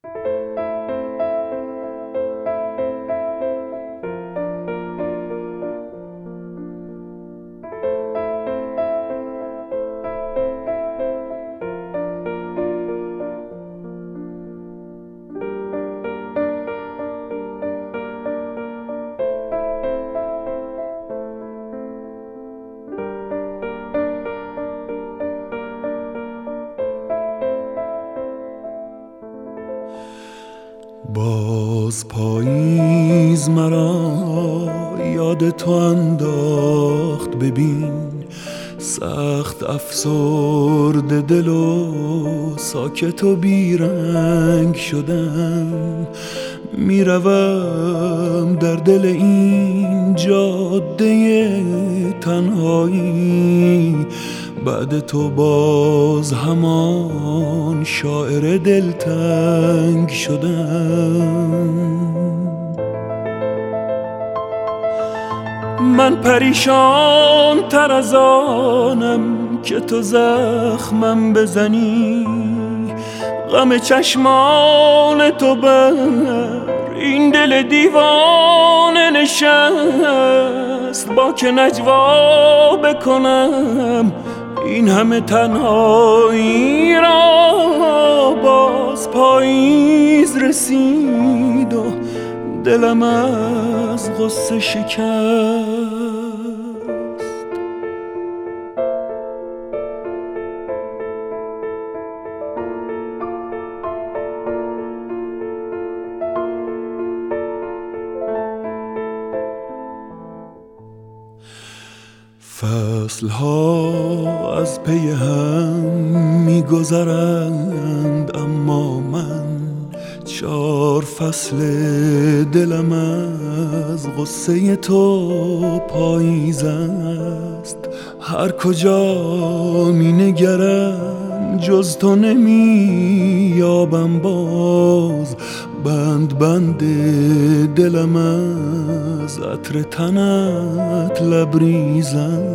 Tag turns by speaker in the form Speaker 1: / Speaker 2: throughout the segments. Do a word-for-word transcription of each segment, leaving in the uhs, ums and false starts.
Speaker 1: باز پاییز مرا یاد تو انداخت، ببین سخت افسرده دل و ساکت و بیرنگ شدم. میروم در دل این جاده تنهایی، بعد تو باز همان شاعر دلتنگ شدم. من پریشان تر از آنم که تو زخمم بزنی، غم چشمان تو بر این دل دیوانه نشست. با که نجوا بکنم این همه تنهایی را، باز پاییز رسید و دلم از غصه شکست. فصلها از پی هم می‌گذرند، اما من چار فصل دلم از غصه تو پاییز است. هر کجا می‌نگرم جز تو نمی‌یابم باز، بند بند دلم از عطر تنت لبریز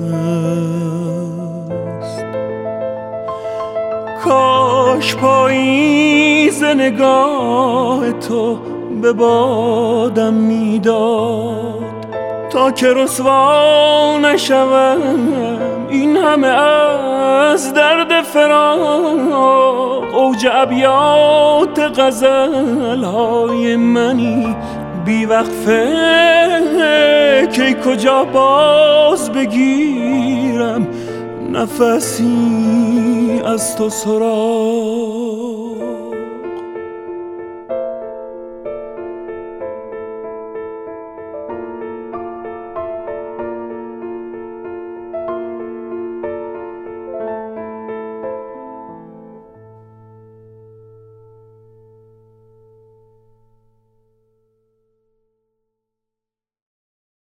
Speaker 1: است. کاش پاییز نگاه تو به بادم میداد، تا که رسوا نشوم این همه از درد فراق. اوج ابیات غزل‌های منی بی وقفه، که کجا باز بگیرم نفسی از تو سراغ.